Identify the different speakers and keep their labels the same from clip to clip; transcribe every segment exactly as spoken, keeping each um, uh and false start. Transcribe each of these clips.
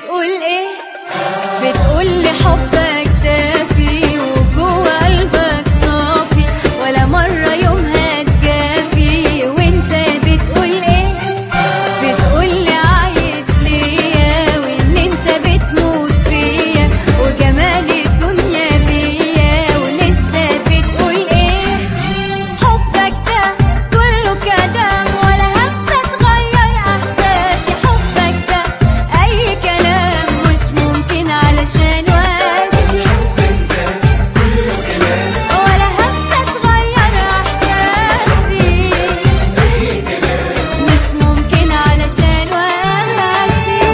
Speaker 1: بتقول ايه؟ بتقول لي حبك دافي وجوه قلبك صافي ولا مرة يوم هتجافي. وانت بتقول ايه؟ بتقول لي عايش ليا وان انت بتموت فيا وجمال الدنيا بيا. ولسه بتقول ايه؟ حبك ده كله كلام ولا همسة تغير احساسي. حبك ده اي كلام مش ممكن علشان واسي. ولا همسة تغير احساسي مش ممكن علشان واسي.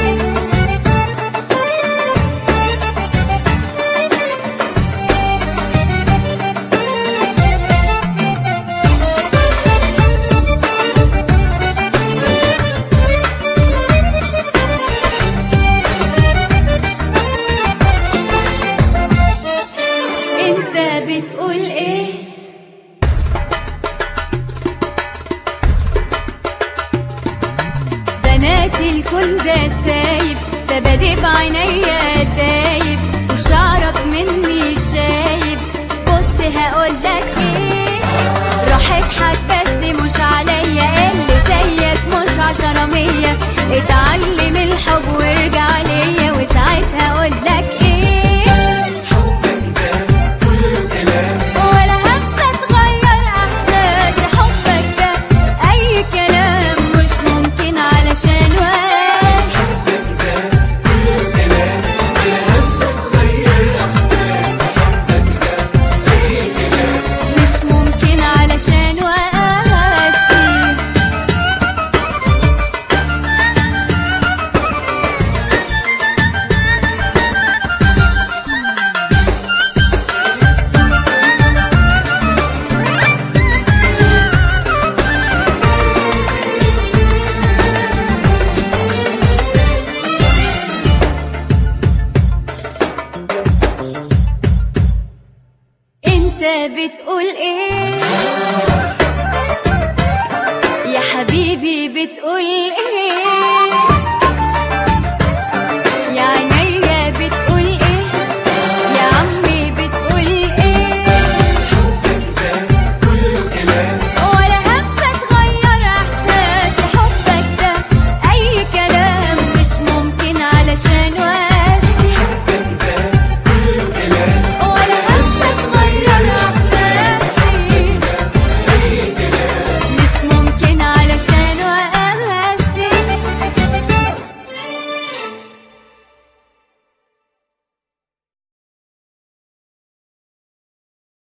Speaker 1: انت بتقول ايه؟ بنات الكل ده سايب تبادي بعينيا تايب وشعرك مني شايب. بص هقولك ايه؟ روح اضحك بس مش عليا اللي زيك مش عشرة مية. اتعلم الحب وارجع ليا وساعتها اقولك ايه؟ ولا همسة تغير احساسي. حبك ده اي كلام مش ممكن علشان واسي. مش ممكن علشان واسي. انت بتقول ايه؟ يا حبيبي بتقول ايه؟